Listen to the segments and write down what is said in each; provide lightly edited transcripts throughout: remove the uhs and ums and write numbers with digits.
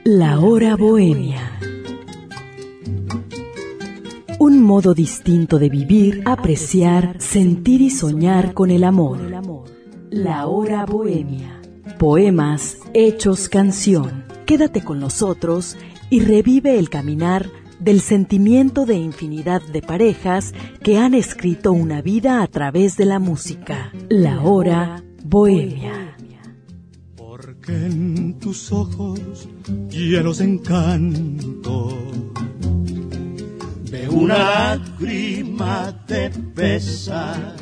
La hora bohemia. Un modo distinto de vivir, apreciar, sentir y soñar con el amor. La hora bohemia. Poemas hechos canción. Quédate con nosotros y revive el caminar del sentimiento de infinidad de parejas que han escrito una vida a través de la música. La hora bohemia. Porque en tus ojos llenos de encanto veo una lágrima de pesar.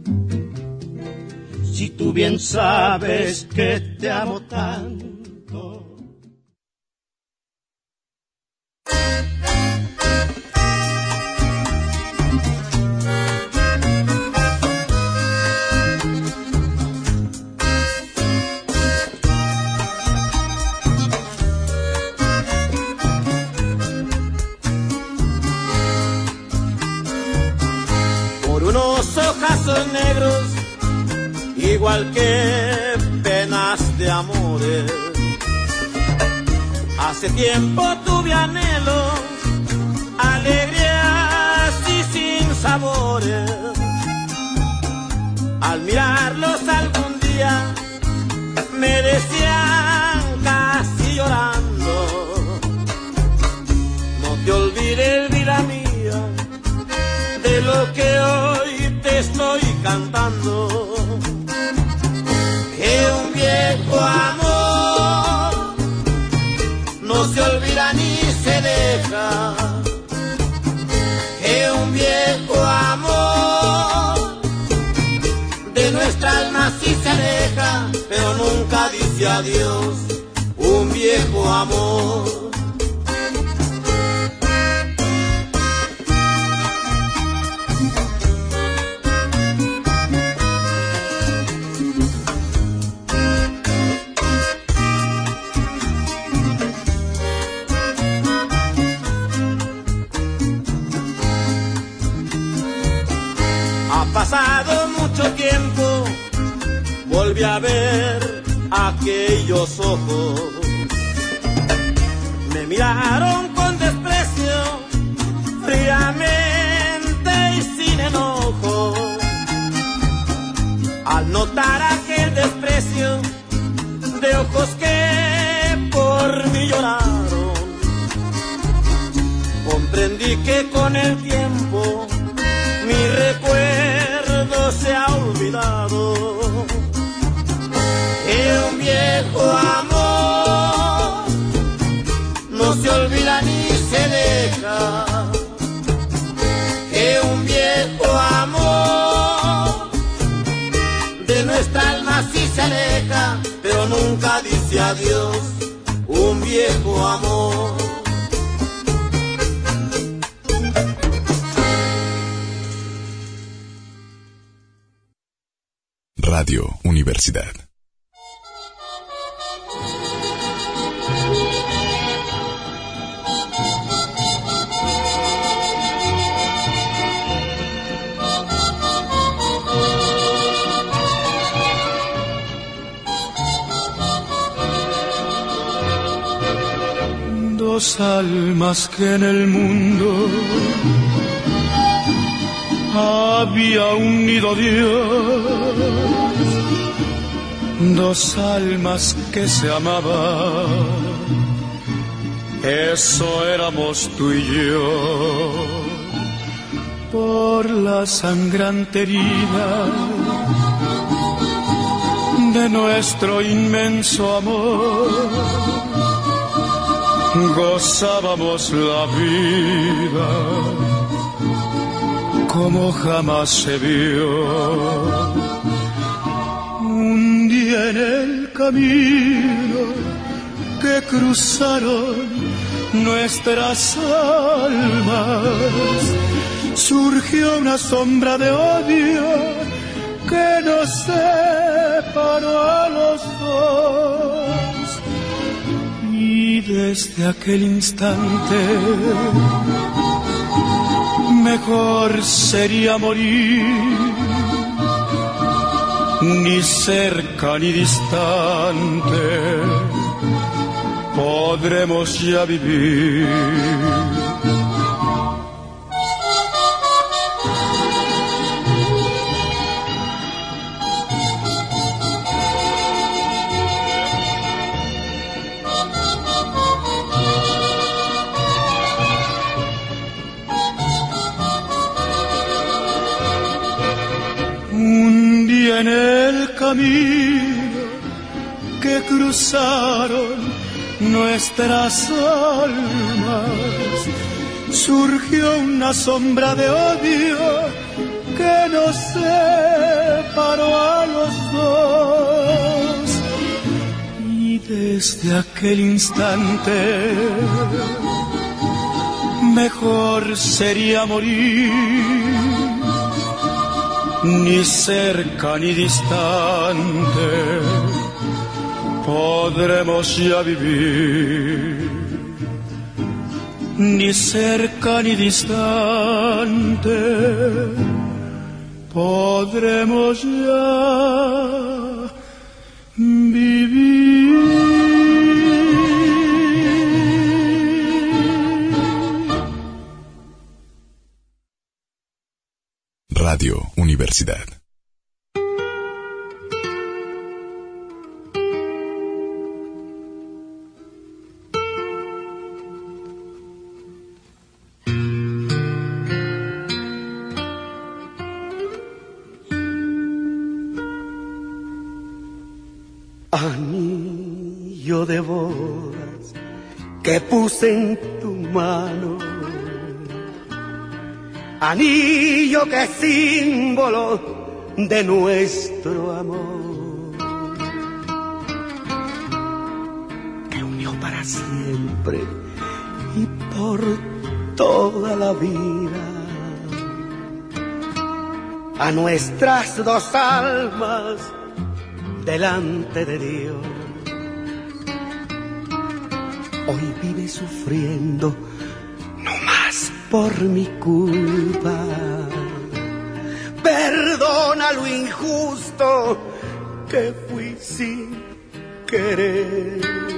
Si tú bien sabes que te amo tanto. Por unos ojazos negros, igual que penas de amores, hace tiempo tuve anhelos, alegrías y sin sabores. Al mirarlos algún día me decían casi llorando: no te olvides, vida mía, de lo que hoy te estoy cantando. Que un viejo amor no se olvida ni se deja. Que un viejo amor de nuestra alma sí se aleja, pero nunca dice adiós. Un viejo amor. Pasado mucho tiempo, volví a ver aquellos ojos. Me miraron con desprecio, fríamente y sin enojo. Al notar aquel desprecio de ojos que por mí lloraron, comprendí que con el tiempo mi recuerdo se ha olvidado. Que un viejo amor no se olvida ni se deja. Que un viejo amor de nuestra alma sí se aleja, pero nunca dice adiós. Un viejo amor. Radio Universidad. Dos almas que en el mundo había unido Dios. Dos almas que se amaban, eso éramos tú y yo. Por la sangrante herida de nuestro inmenso amor, gozábamos la vida como jamás se vio. Un día en el camino que cruzaron nuestras almas, surgió una sombra de odio que nos separó a los dos. Y desde aquel instante mejor sería morir, ni cerca ni distante, podremos ya vivir. Un día en el camino que cruzaron nuestras almas, surgió una sombra de odio que nos separó a los dos. Y desde aquel instante mejor sería morir, ni cerca ni distante podremos ya vivir, ni cerca ni distante podremos ya vivir. Radio Universidad. Anillo de bodas que puse en tu mano, anillo que es símbolo de nuestro amor, que unió para siempre y por toda la vida a nuestras dos almas delante de Dios. Hoy vive sufriendo no más por mi culpa. Perdona lo injusto que fui sin querer,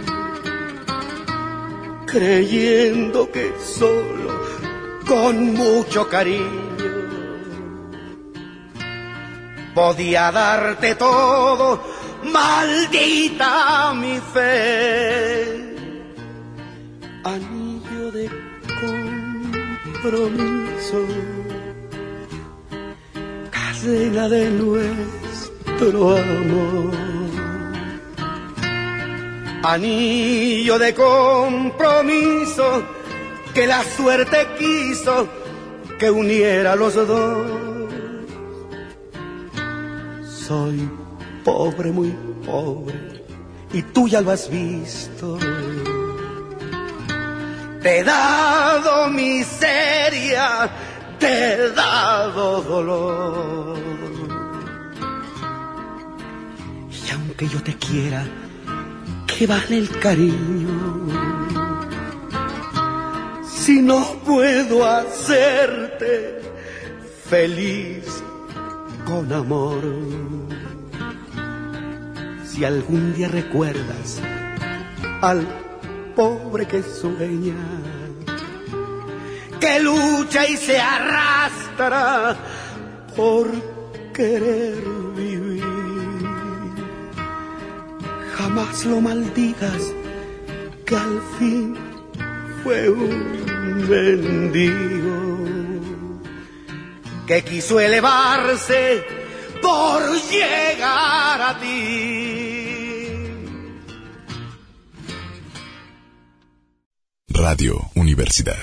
creyendo que solo con mucho cariño podía darte todo, maldita mi fe. Anillo de compromiso, cadena de nuestro amor. Anillo de compromiso que la suerte quiso que uniera a los dos. Soy pobre, muy pobre, y tú ya lo has visto. Te he dado miseria, te he dado dolor. Y aunque yo te quiera, ¿qué vale el cariño si no puedo hacerte feliz con amor? Si algún día recuerdas al pobre que sueña, que lucha y se arrastra por querer vivir, jamás lo maldigas, que al fin fue un mendigo que quiso elevarse por llegar a ti. Radio Universidad.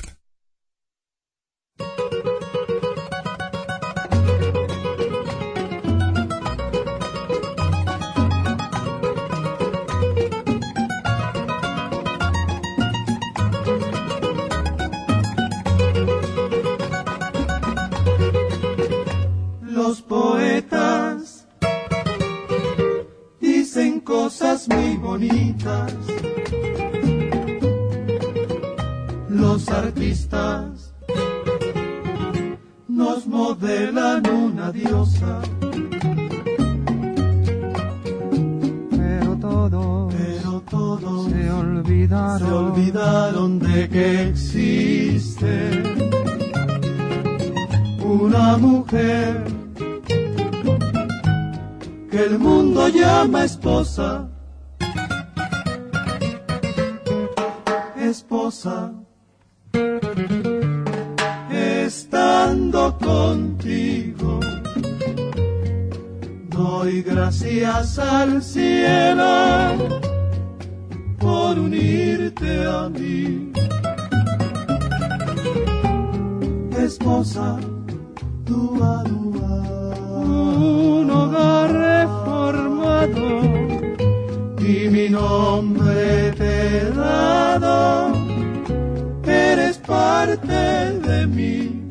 Los poetas dicen cosas muy bonitas, los artistas nos modelan una diosa, pero todo se olvida olvidaron de que existe una mujer que el mundo llama esposa. Esposa, estando contigo, doy gracias al cielo por unirte a mí. Esposa, dúa, dúa, un hogar reformado y mi nombre te he dado, eres parte de mí.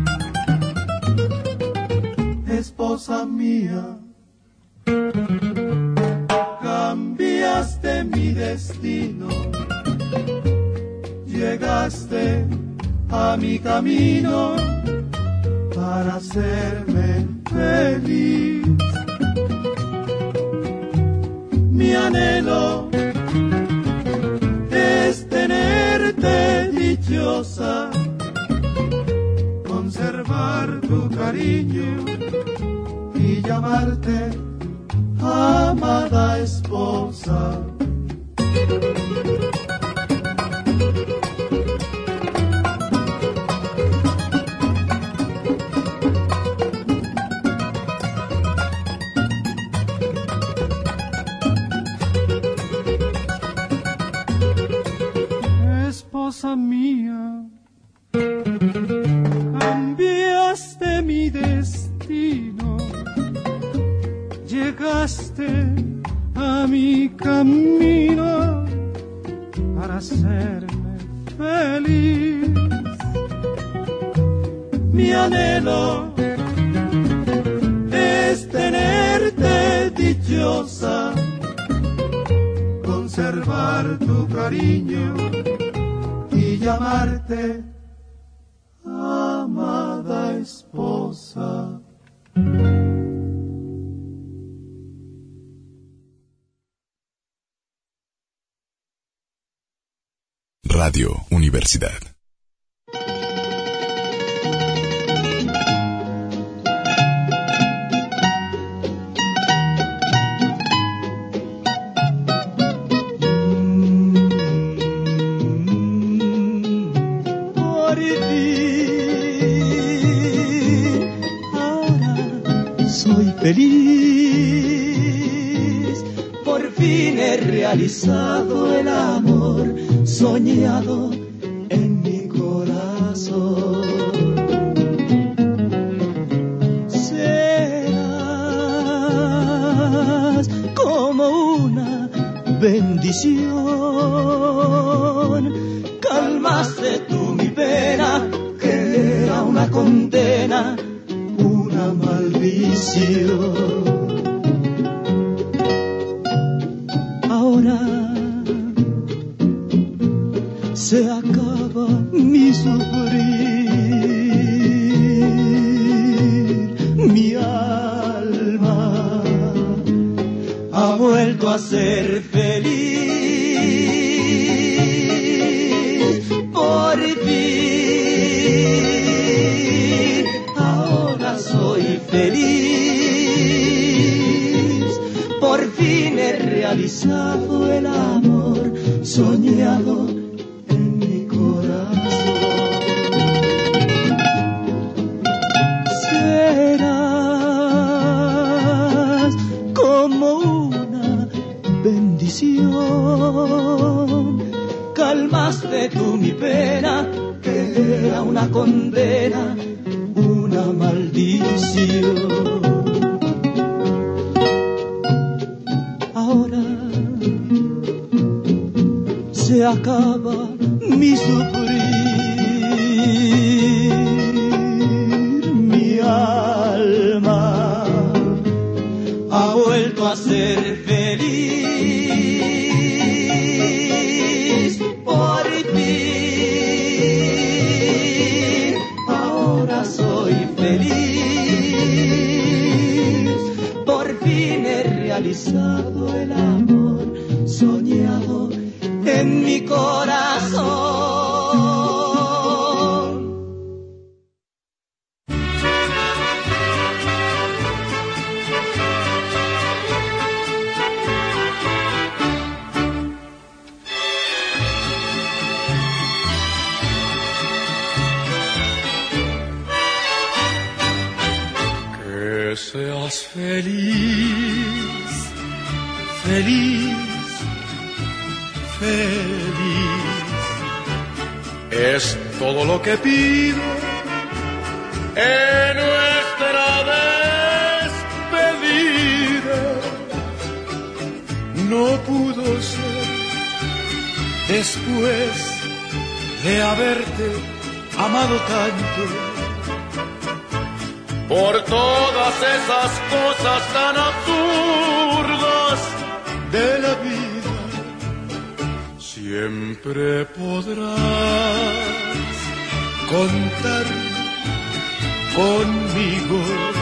Esposa mía, cambiaste mi destino, llegaste a mi camino para hacerme feliz. Mi anhelo es tenerte dichosa, conservar tu cariño y llamarte amada esposa. Esposa mía, cambiaste mi destino, llegaste a mi camino para hacerme feliz. Mi anhelo es tenerte dichosa, conservar tu cariño y llamarte amada esposa. Radio Universidad. Por fin, ahora soy feliz. Por fin he realizado el amor soñado en mi corazón. Serás como una bendición, calmaste tú mi pena, que era una condena, una maldición. Ahora se acaba mi sufrir, mi alma ha vuelto a ser feliz. Por fin, ahora soy feliz. Por fin he realizado el amor soñado en mi corazón. Serás como una bendición, calmaste tú mi pena, que era una condena, una maldición. Ahora se acaba mi sufrir, mi alma ha vuelto a ser feliz. Por fin, ahora soy feliz. Por fin he realizado el amor soñado en mi corazón. Que seas feliz, feliz, feliz. Es todo lo que pido en nuestra despedida. No pudo ser después de haberte amado tanto. Por todas esas cosas tan absurdas de la vida, siempre podrás contar conmigo.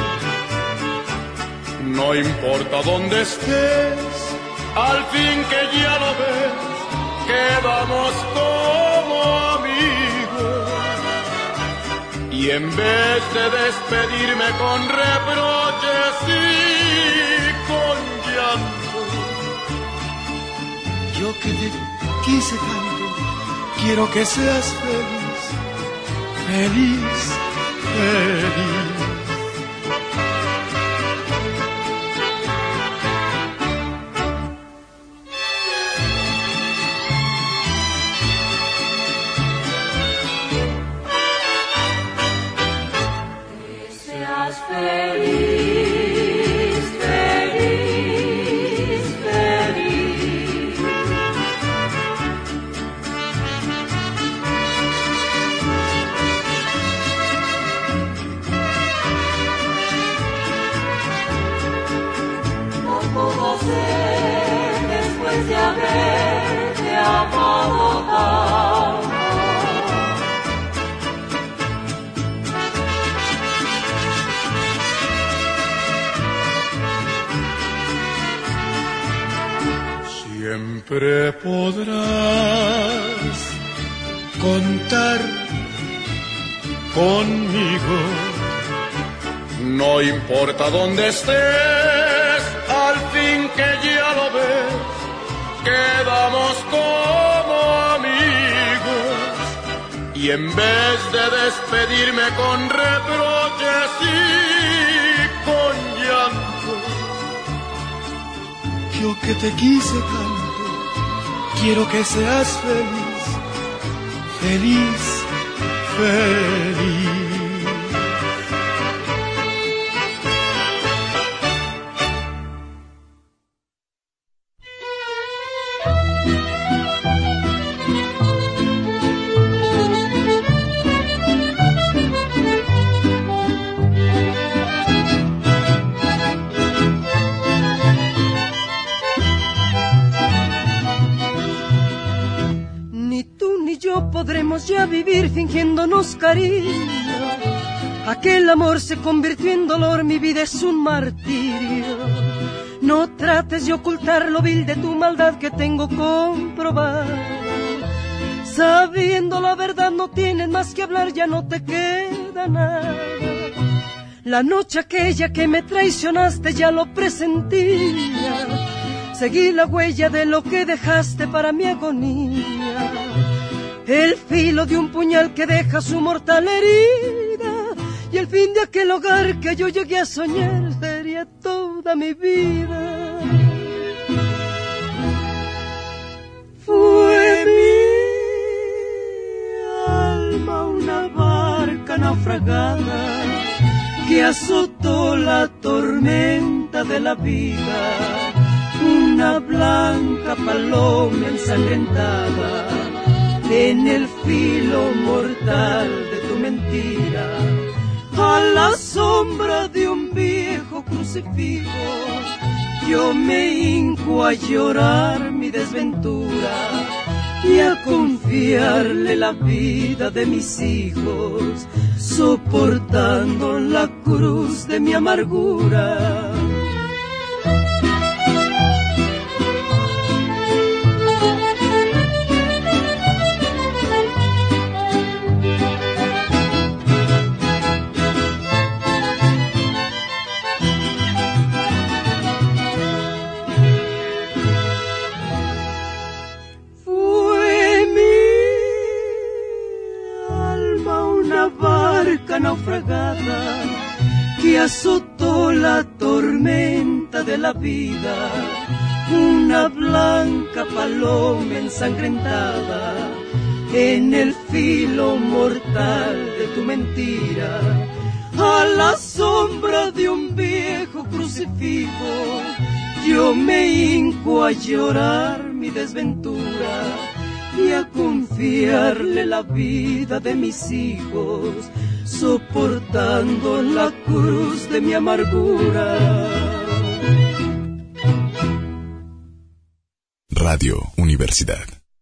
No importa dónde estés, al fin que ya lo ves, quedamos como amigos. Y en vez de despedirme con reproches y con llanto, yo que te quise tanto, quiero que seas feliz, feliz, feliz. Feliz, feliz, feliz. No puedo ser después de haberte amado tanto. Siempre podrás contar conmigo. No importa dónde estés, al fin que ya lo ves, quedamos como amigos. Y en vez de despedirme con reproches y con llanto, yo que te quise tanto, quiero que seas feliz, feliz, feliz. Podremos ya vivir fingiéndonos cariño. Aquel amor se convirtió en dolor, mi vida es un martirio. No trates de ocultar lo vil de tu maldad que tengo comprobado. Sabiendo la verdad no tienes más que hablar, ya no te queda nada. La noche aquella que me traicionaste ya lo presentía. Seguí la huella de lo que dejaste para mi agonía. El filo de un puñal que deja su mortal herida, y el fin de aquel hogar que yo llegué a soñar sería toda mi vida. Fue mi alma una barca naufragada que azotó la tormenta de la vida, una blanca paloma ensangrentada en el filo mortal de tu mentira, a la sombra de un viejo crucifijo, yo me hinco a llorar mi desventura y a confiarle la vida de mis hijos, soportando la cruz de mi amargura. azotó la tormenta de la vida, una blanca paloma ensangrentada en el filo mortal de tu mentira. A la sombra de un viejo crucifijo yo me hinco a llorar mi desventura y a confiarle la vida de mis hijos, soportando la cruz de mi amargura. Radio Universidad.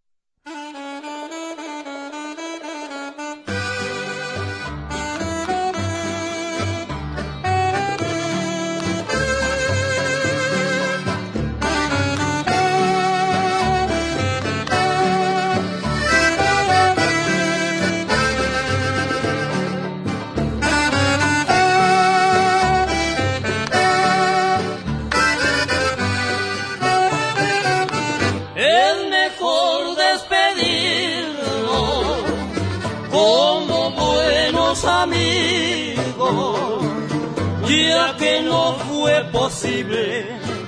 Ya que no fue posible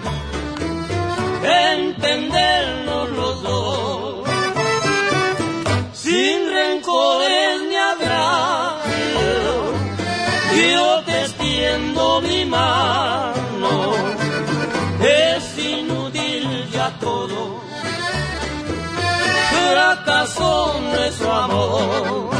entendernos los dos, sin rencores ni agravios, yo te extiendo mi mano, es inútil ya todo, fracasó nuestro amor.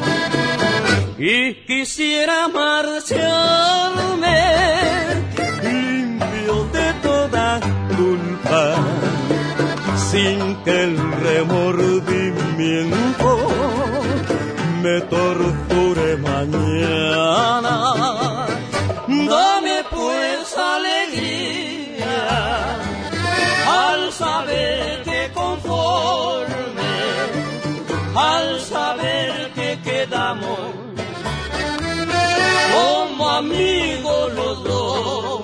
Y quisiera marcharme limpio de toda culpa, sin que el remordimiento me torture mañana. Dame pues alegría al saber que conforme, al saber que quedamos como amigos los dos.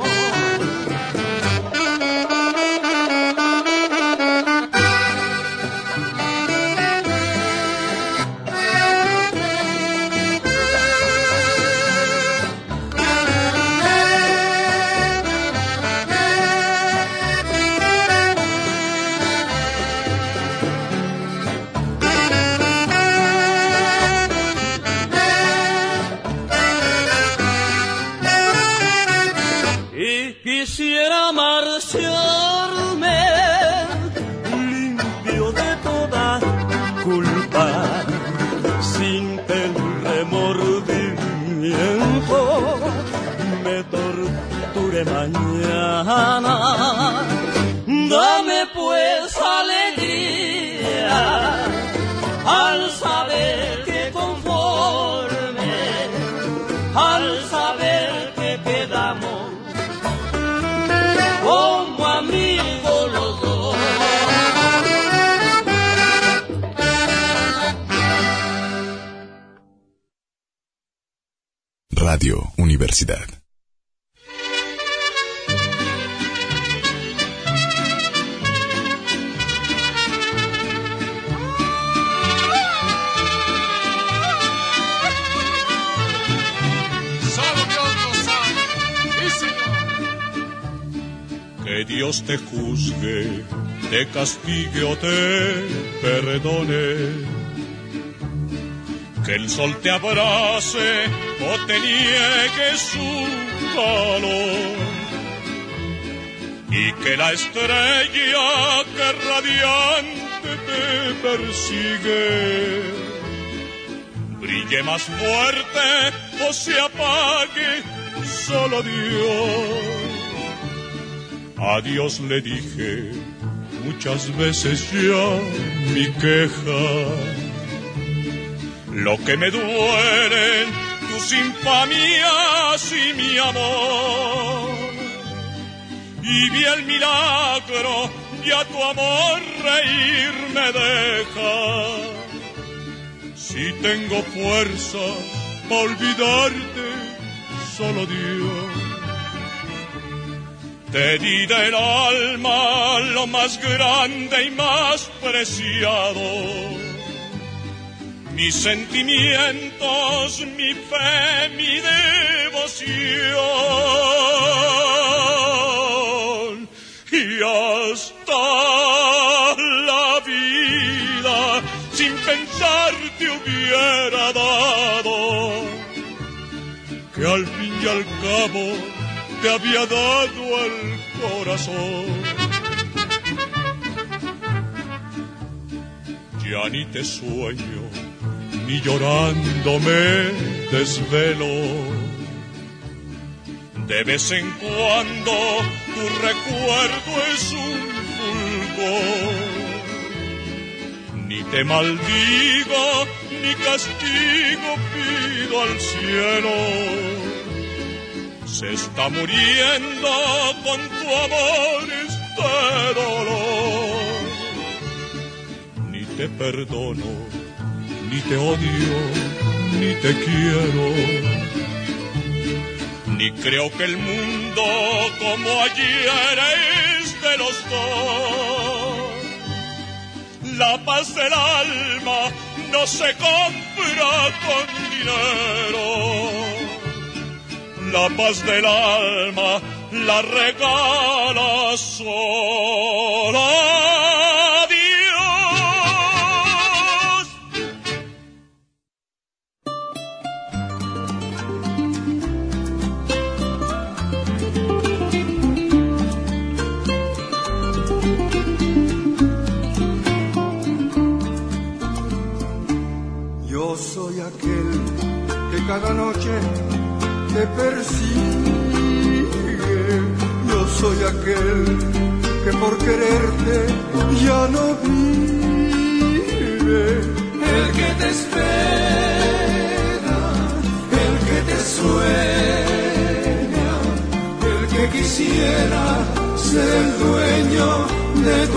Quisiera marcharme limpio de toda culpa, sin que el remordimiento me torture mañana. Dame pues alegría al saber que conforme, al saber que quedamos como amigos los dos. Radio Universidad. Que Dios te juzgue, te castigue o te perdone. Que el sol te abrace o te niegue su calor. Y que la estrella que radiante te persigue brille más fuerte o se apague solo Dios. A Dios le dije muchas veces ya mi queja, lo que me duelen tus infamias y mi amor. Y vi el milagro, ya tu amor reír me deja. Si tengo fuerzas para olvidarte, solo Dios. Te di del alma lo más grande y más preciado, mis sentimientos, mi fe, mi devoción. Y hasta la vida, sin pensar, te hubiera dado, que al fin y al cabo te había dado el corazón. Ya ni te sueño, ni llorando me desvelo. De vez en cuando tu recuerdo es un fulgor. Ni te maldigo, ni castigo pido al cielo. Se está muriendo con tu amor este dolor. Ni te perdono, ni te odio, ni te quiero. Ni creo que el mundo como ayer es de los dos. La paz del alma no se compra con dinero. La paz del alma la regala sola Dios. Yo soy aquel que cada noche te persigue. Yo soy aquel que por quererte ya no vive. El que te espera, el que te sueña, el que quisiera ser el dueño de tu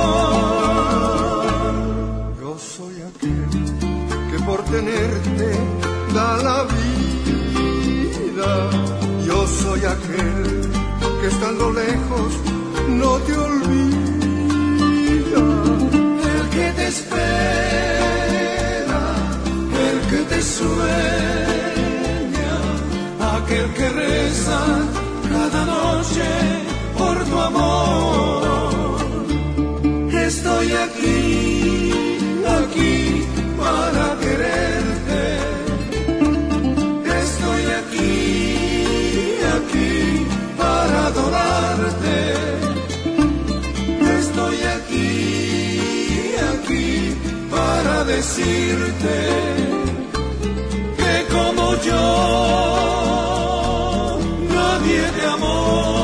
amor. Yo soy aquel que por tenerte da la vida. Yo soy aquel que estando lejos no te olvida. El que te espera, el que te sueña, aquel que reza cada noche por tu amor. Estoy aquí, aquí para quererte. Estoy aquí, aquí para adorarte. Estoy aquí, aquí para decirte que como yo nadie te amó.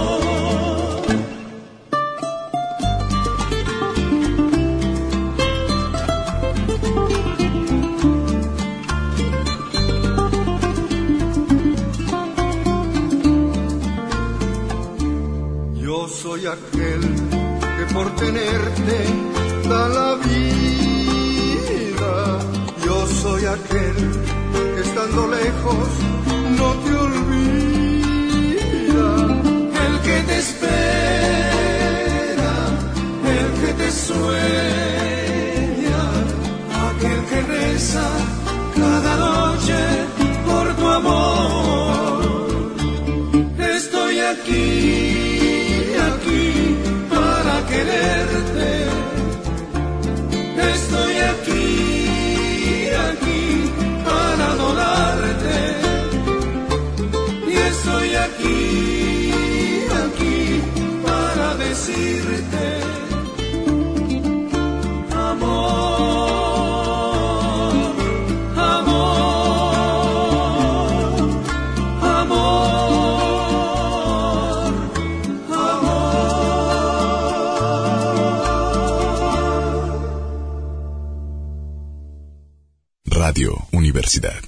Soy aquel que por tenerte da la vida. Yo soy aquel que estando lejos no te olvida. El que te espera, el que te sueña, aquel que reza cada noche por tu amor. Estoy aquí, aquí para quererte. Estoy aquí, aquí para adorarte. Y estoy aquí, aquí para decirte amor, amor, amor, Radio Universidad.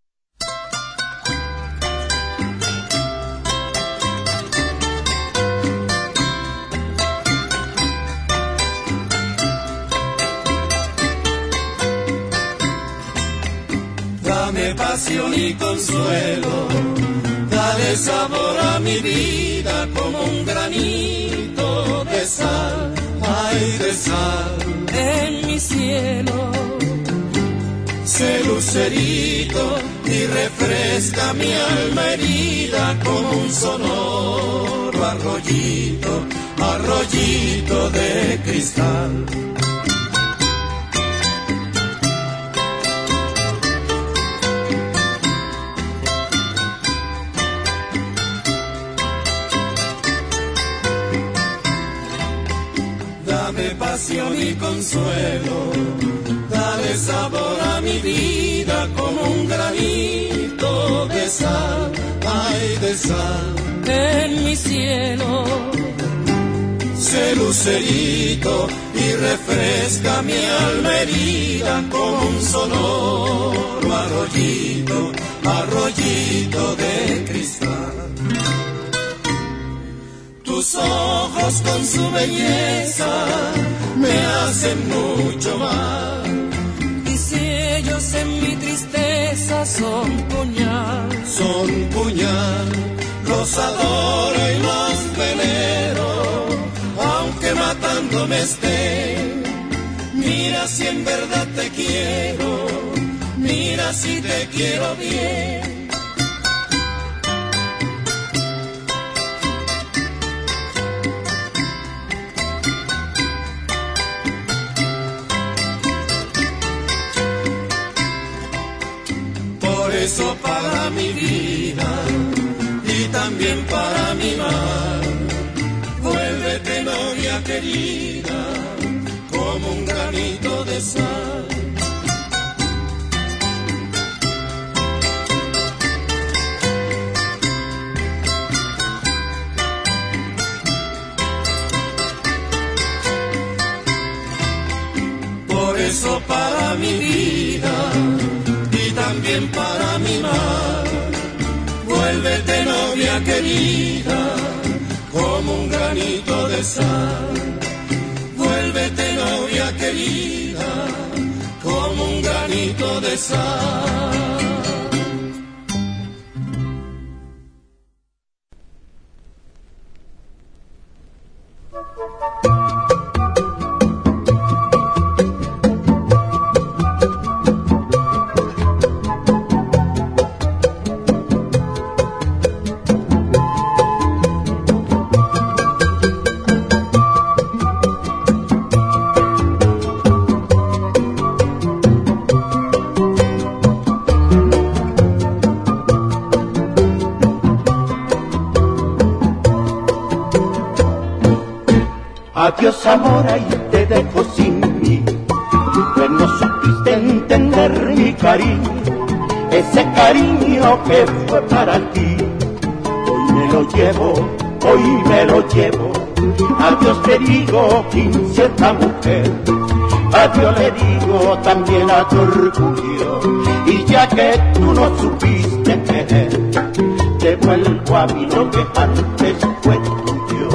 Dame pasión y consuelo, dale sabor a mi vida como un granito de sal, ay de sal, en mi cielo. Sé lucerito y refresca mi alma herida como un sonoro arroyito, arroyito de cristal. Dame pasión y consuelo, dale sabor a mi vida como un granito de sal, ay de sal, en mi cielo. Sé lucerito y refresca mi alma herida como un sonoro arroyito, arroyito de cristal. Tus ojos con su belleza me hacen mucho mal. Y si ellos en mi tristeza son puñal, los adoro y los venero, aunque matándome estén. Mira si en verdad te quiero, mira si te quiero bien. Por eso para mi vida y también para mi mar, vuélvete novia querida como un granito de sal. Por eso para mi vida y también para mi mar, vuélvete novia querida como un granito de sal. Vuélvete novia querida como un granito de sal. Adiós amor, ahí te dejo sin mí, pues no supiste entender mi cariño, ese cariño que fue para ti. Hoy me lo llevo, hoy me lo llevo, adiós te digo, incierta mujer, adiós le digo también a tu orgullo, y ya que tú no supiste querer, te vuelvo a mí lo que antes fue tuyo.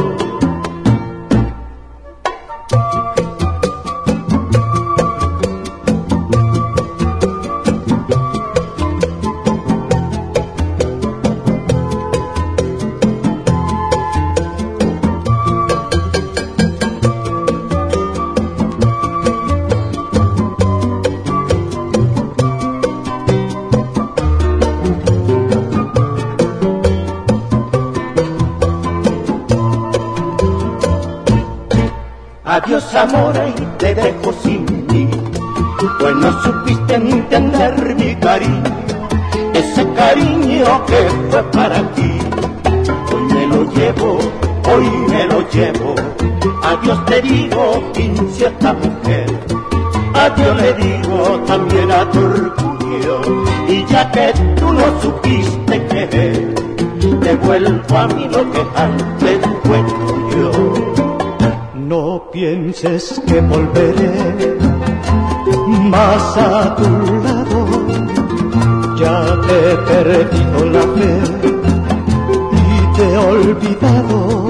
Adiós amor, y te dejo sin mí, pues no supiste entender mi cariño, ese cariño que fue para ti. Hoy me lo llevo, hoy me lo llevo, adiós te digo, incierta mujer, adiós le digo también a tu orgullo, y ya que tú no supiste querer, te vuelvo a mí lo que antes fue tuyo. No pienses que volveré más a tu lado, ya te he perdido la fe y te he olvidado.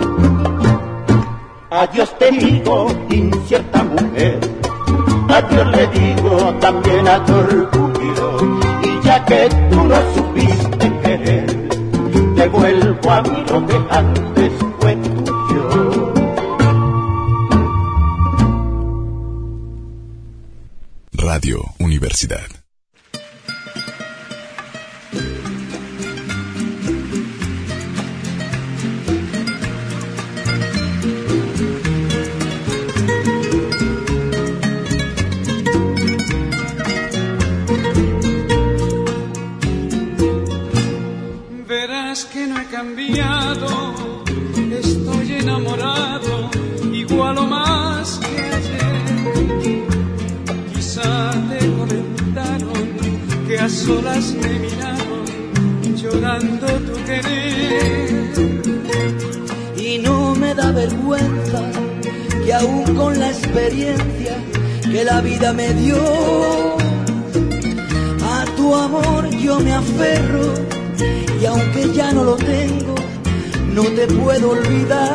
Adiós te digo, incierta mujer, adiós le digo también a tu orgullo, y ya que tú no supiste querer, te vuelvo a mí lo que antes fue tuyo. Radio Universidad. solas me miraron llorando tu querer. Y no me da vergüenza que aún con la experiencia que la vida me dio, a tu amor yo me aferro, y aunque ya no lo tengo, no te puedo olvidar.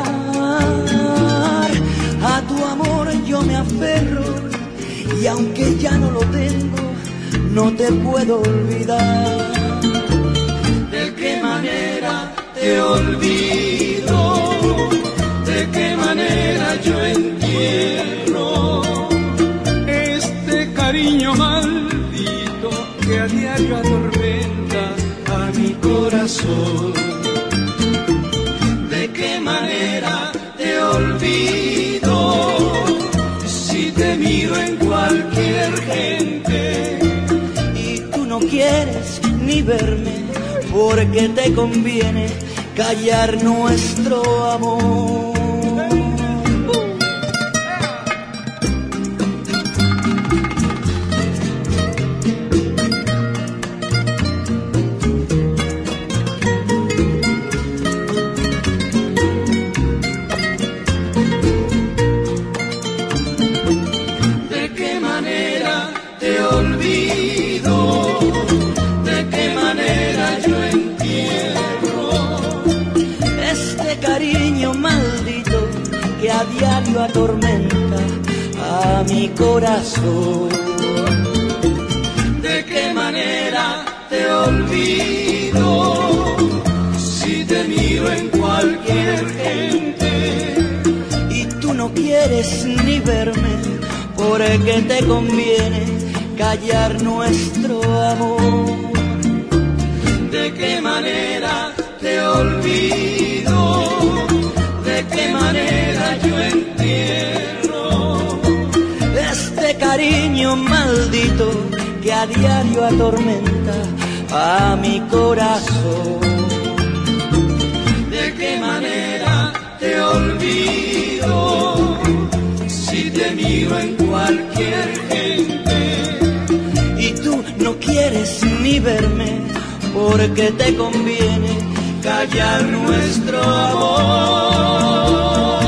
A tu amor yo me aferro, y aunque ya no lo tengo, no te puedo olvidar. ¿De qué manera te olvido? ¿De qué manera yo entierro este cariño maldito que a diario atormenta a mi corazón? ¿De qué manera te olvido si te miro en cualquier gente? Y tú no quieres ni verme porque te conviene callar nuestro amor. ¿De qué manera te olvido? ¿De qué manera yo entierro este cariño maldito que a diario atormenta a mi corazón? ¿De qué manera te olvido si te miro en cualquier gente? Y tú no quieres ni verme porque te conviene callar nuestro amor. ¿De qué manera te olvido? ¿De qué manera yo entierro este cariño maldito que a diario atormenta a mi corazón? ¿De qué manera te olvido si te miro en cualquier gente? Y tú no quieres ni verme porque te conviene callar nuestro amor.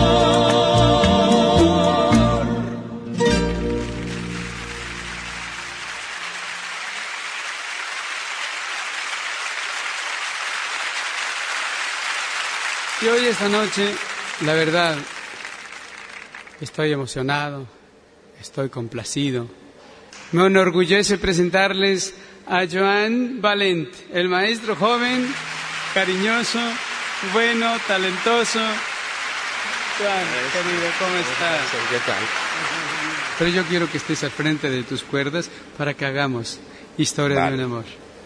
Y hoy esta noche, la verdad, estoy emocionado, estoy complacido. Me enorgullece presentarles a Joan Valent, el maestro joven, cariñoso, bueno, talentoso. Joan, querido, ¿cómo estás? ¿Qué tal? Pero yo quiero que estés al frente de tus cuerdas para que hagamos historia de un amor.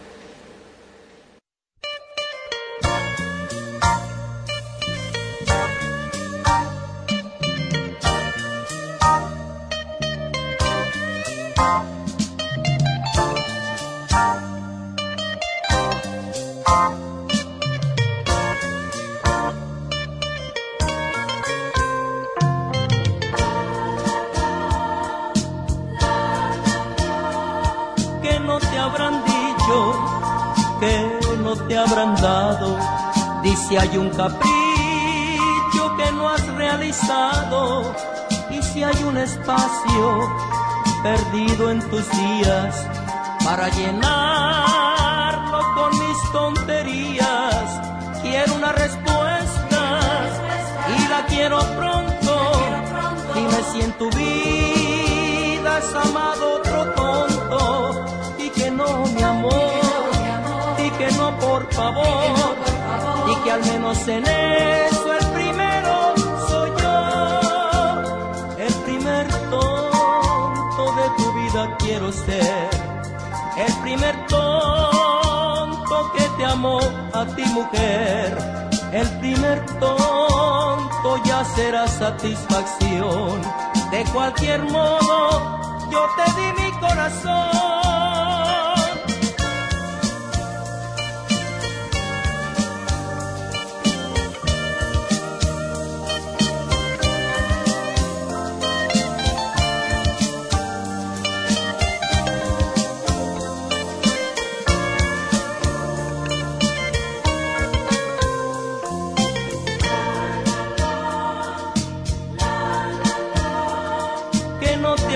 Te habrán dado, dice hay un capricho que no has realizado, y si hay un espacio perdido en tus días para llenarlo con mis tonterías, quiero una respuesta y la quiero pronto. Dime si en tu vida has amado otro tonto y que no, mi amor, que no, por favor, y que al menos en eso el primero soy yo. El primer tonto de tu vida quiero ser, el primer tonto que te amó a ti, mujer. El primer tonto ya será satisfacción. De cualquier modo, yo te di mi corazón.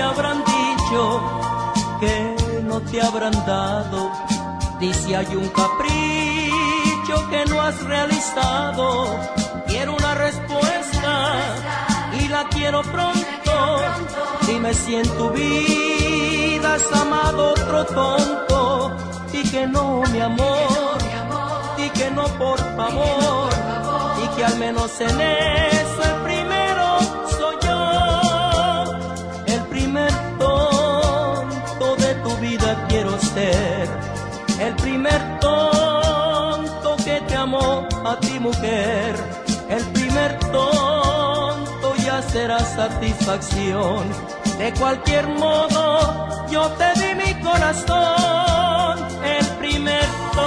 habrán dicho, que no te habrán dado. Dice hay un capricho que no has realizado. Quiero una respuesta y la quiero pronto. Dime si en tu vida has amado otro tonto. Y que no, mi amor, y que no, por favor. Y que al menos en eso el primero soy yo. El primer tonto de tu vida quiero ser. El primer tonto que te amó a ti, mujer. El primer tonto ya será satisfacción. De cualquier modo yo te di mi corazón. El primer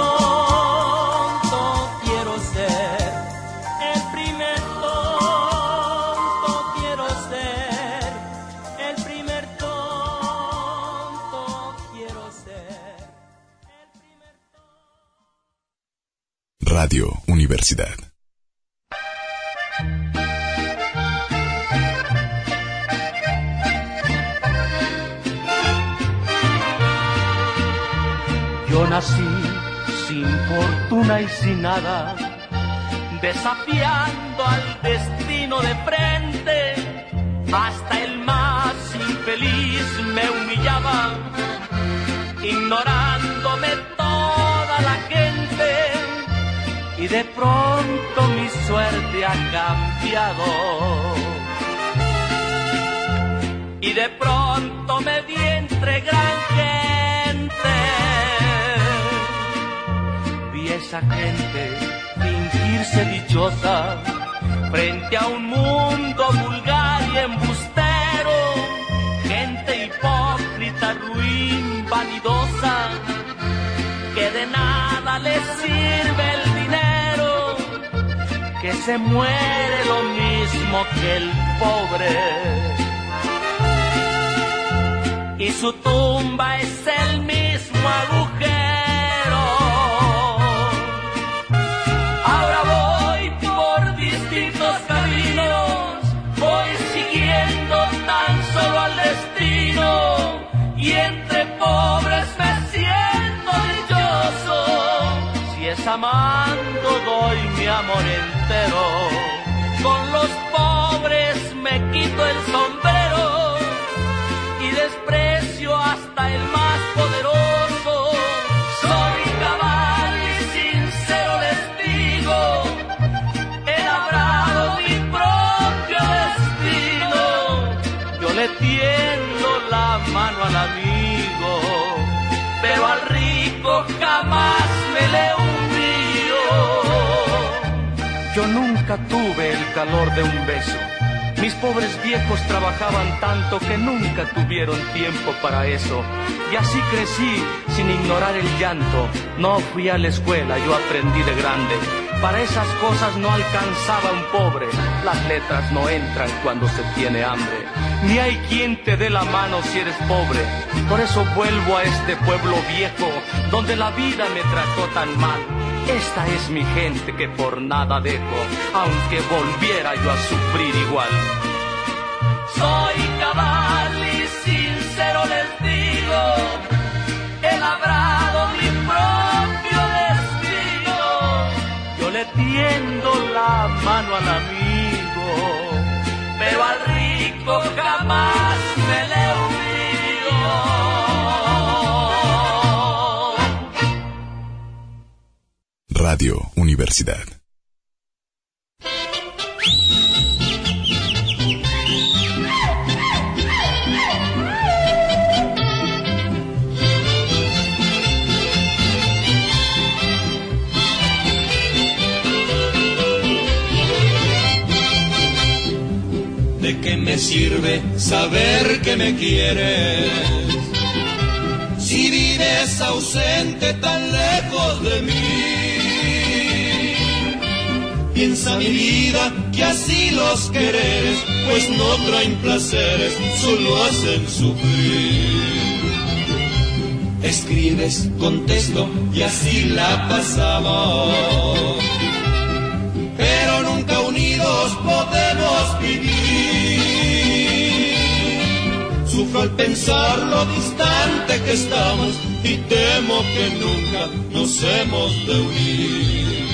tonto quiero ser. El primer tonto quiero ser. El primer tonto quiero ser. Radio Universidad. Yo nací sin fortuna y sin nada, desafiando al destino de frente. Hasta el más infeliz me humillaba, ignorándome toda la gente. Y de pronto mi suerte ha cambiado. Y de pronto me vi entre gran gente. Vi a esa gente fingirse dichosa frente a un mundo vulgar y embustero. Gente hipócrita, ruin, vanidosa, que de nada les sirve el dinero, que se muere lo mismo que el pobre. Y su tumba es el mismo agujero. Ahora voy por distintos caminos, voy siguiendo tan solo al destino, y entre pobres me siento dichoso. Si es amando doy mi amor entero, con los pobres me quito el sombrero y desprecio hasta el más poderoso. Soy cabal y sincero les digo, he labrado mi propio destino. Yo le tiendo la mano al amigo, pero al rico jamás me le humillo. Yo nunca tuve el calor de un beso. Mis pobres viejos trabajaban tanto que nunca tuvieron tiempo para eso. Y así crecí sin ignorar el llanto. No fui a la escuela, yo aprendí de grande. Para esas cosas no alcanzaba un pobre. Las letras no entran cuando se tiene hambre. Ni hay quien te dé la mano si eres pobre. Por eso vuelvo a este pueblo viejo, donde la vida me trató tan mal. Esta es mi gente que por nada dejo, aunque volviera yo a sufrir igual. Soy cabal y sincero les digo, he labrado mi propio destino. Yo le tiendo la mano al amigo, pero al rico jamás me le humillo. Radio Universidad. ¿De qué me sirve saber que me quieres si vives ausente tan lejos de mí? Piensa mi vida que así los quereres, pues no traen placeres, solo hacen sufrir. Escribes, contesto y así la pasamos, pero nunca unidos podemos vivir. Sufro al pensar lo distante que estamos y temo que nunca nos hemos de unir.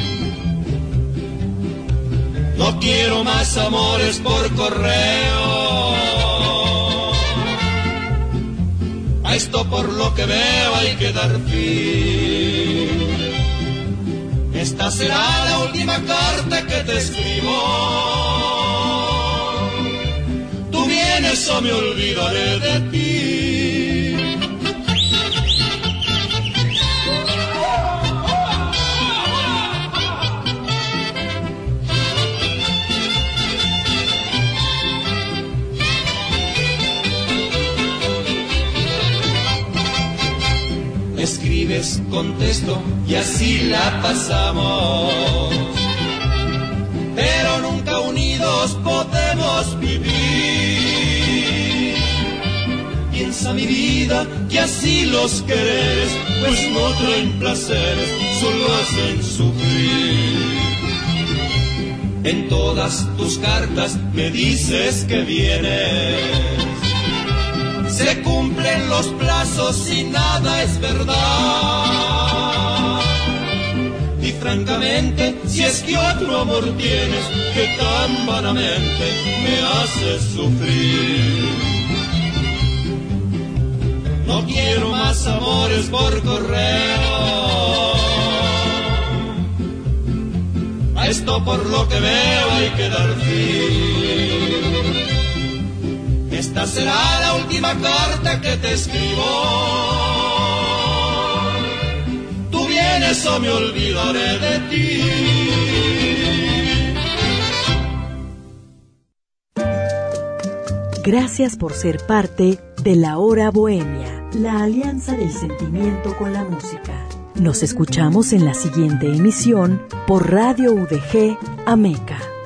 No quiero más amores por correo. A esto por lo que veo hay que dar fin. Esta será la última carta que te escribo. Tú vienes o me olvidaré de ti. Escribes, contesto y así la pasamos, pero nunca unidos podemos vivir. Piensa mi vida que así los querés, pues no traen placeres, solo hacen sufrir. En todas tus cartas me dices que vienes, se cumplen los plazos y nada es verdad. Y francamente, si es que otro amor tienes que tan vanamente me haces sufrir. No quiero más amores por correo. A esto por lo que veo hay que dar fin. Esta será la última carta que te escribo. Tú vienes o me olvidaré de ti. Gracias por ser parte de La Hora Bohemia, la alianza del sentimiento con la música. Nos escuchamos en la siguiente emisión por Radio UDG Ameca.